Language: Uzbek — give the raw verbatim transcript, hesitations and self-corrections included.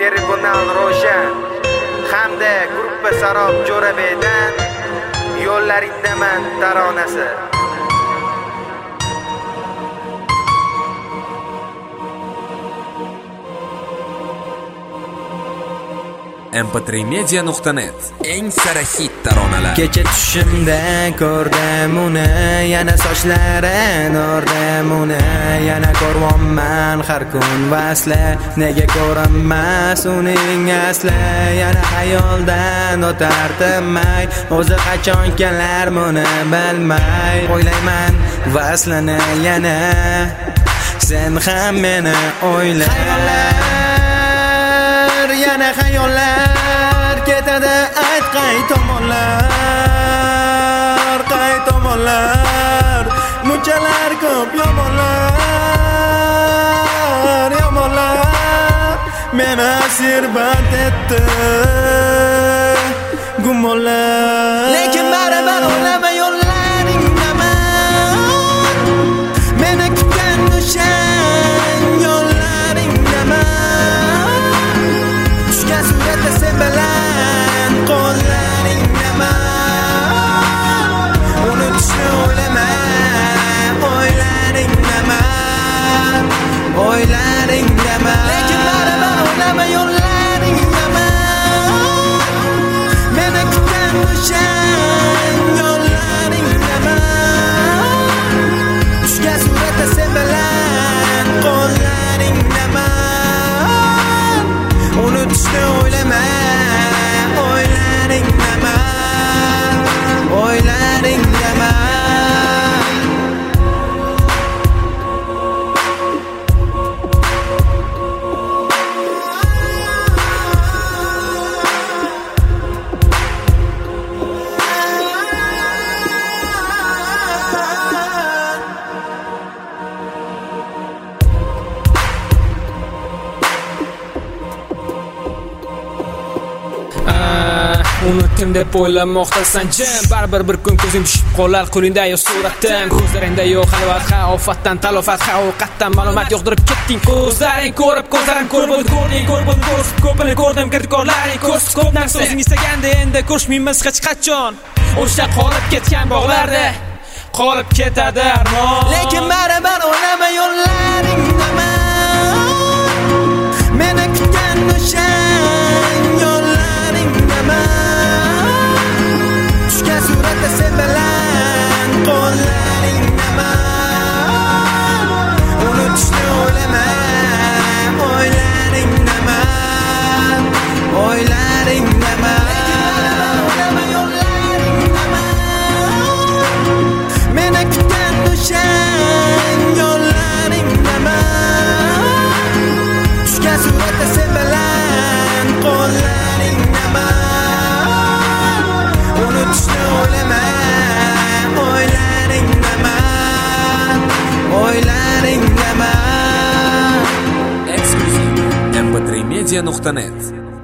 Tribunal Roshan hamda Gruppa Sarob Jo'rabeydan Yo'llaringdaman taronasi. em p tre media nuqta net eng sara hit taronalar. Kecha tushimda ko'rdim uni, yana sochlari nurdim uni, yana ko'rvonman har kun vasla, nega ko'rinmas uning asli, yana xayoldan o'tardim-ay, o'zi qachon kelar buni bilmay, o'ylayman vaslini yana, sen ham meni o'yla. Yana xayollar ketadi, ayt qay tomonlar, qay tomonlar, munchalar ko'p yomonlar, yomonlar meni asirbat etdi gumonlar. Lekin baribir o'ylama yo'llaringdaman, meni kutgan o'shan yo'llaringdaman, suratda sen bilan qo'llaringdaman, unutishni o'ylama, o'ylaringdaman, o'ylaringdaman. Lekin baribir o'ylama yo'llaringdaman, meni kutgan o'shan yo'llaringdaman, tushgan suratda sen bilan qo'llaringdaman, unutishni o'ylama, o'ylaringdaman, o'ylaringdaman. Unutdim deb o'ylamoqdasan jim, baribir bir kun ko'zing tushib qolar qo'lingda yo suratim, ko'zlaringda yo'q xalvat, xavofatdan talofat, xavoqatdan ma'lumot yog'dirib ketding. Ko'zlaring ko'rib, ko'zlarim ko'rib, ko'rding, ko'rib, ko'rib, ko'pini ko'rdim, kirdikorlaring ko'rsiz ko'p narsa o'zing istaganda endi ko'rishmaymiz hech qachon. O'sha qolib ketgan bog'larda qolib ketadi armon. Lekin baribir o'ylama yo'llaringdaman, meni kutgan o'shan yo'llaringdaman, tushgan suratda sen bilan qo'llaringdaman, unutishni o'ylama, o'ylaringdaman, o'ylaringdaman. O'ylama yo'llaringdaman, meni kutgan o'shan yo'llaringdaman, tushgan suratda sen bilan qo'llaringdaman, unutishni o'ylama, o'ylaringdaman, o'ylaringdaman. Eksklyuziv em p tre media nuqta net